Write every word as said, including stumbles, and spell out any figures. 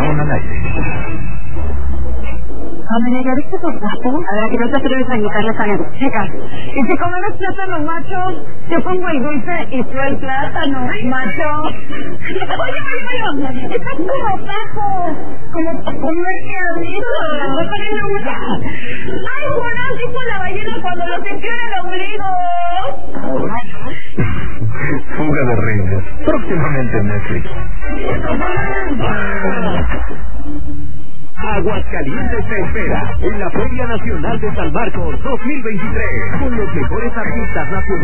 Balón al aire. Hombre, ¿ya viste tus gatos? A ver, que no te atreves a quitarle sangre. Chicas, y si comemos plátano macho, yo pongo el dulce y tú el plátano macho. Oye, oye, oye, estás como bajo, como como el diablito. ¡Ay, Juan, dijo la ballena cuando lo sintió en el ombligo! Fuga de reinas, próximamente en Netflix. Aguascalientes te espera en la Feria Nacional de San Marcos dos mil veintitrés con los mejores artistas nacionales.